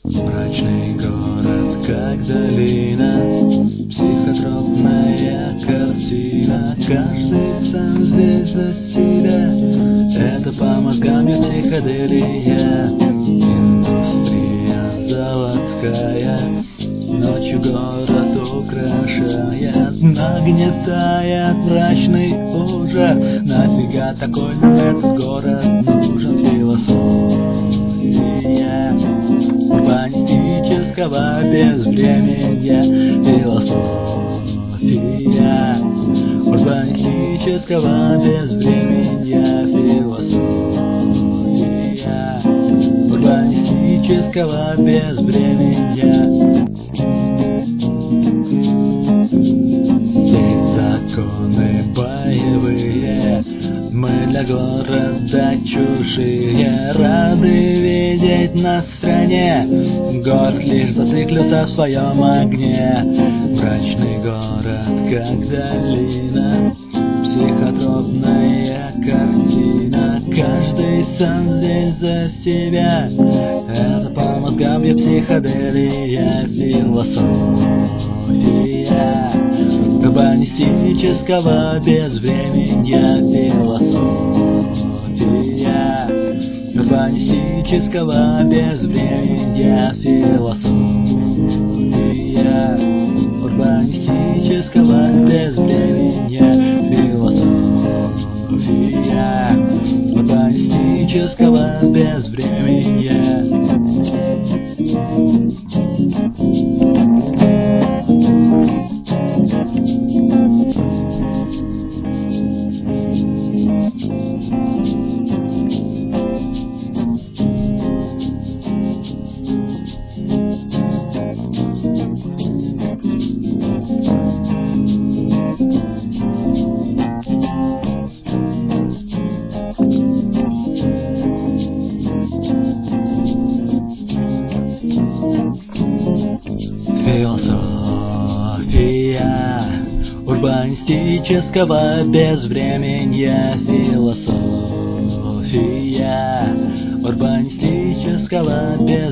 Мрачный город, как долина, психотропная картина. Каждый сам здесь за себя. Это по мозгам я психоделия. Индустрия заводская ночью город украшает, нагнетает мрачный ужас. Нафига такой нам этот город нужен? Философия урбанистического безвременья. Философия урбанистического безвременья. Философия урбанистического безвременья. Здесь законы боевые, мы для города чужие. Рады видеть нас в стране, город лишь зациклился в своем огне. Мрачный город, как долина, психотропная картина. Каждый сам здесь за себя. Это по мозгам я психоделия. Философия урбанистического безвременья. Философия урбанистического безвременья. Философия урбанистического безвременья. Философия урбанистического безвременья. Философия урбанистического безвременья. Философия урбанистического безвременья.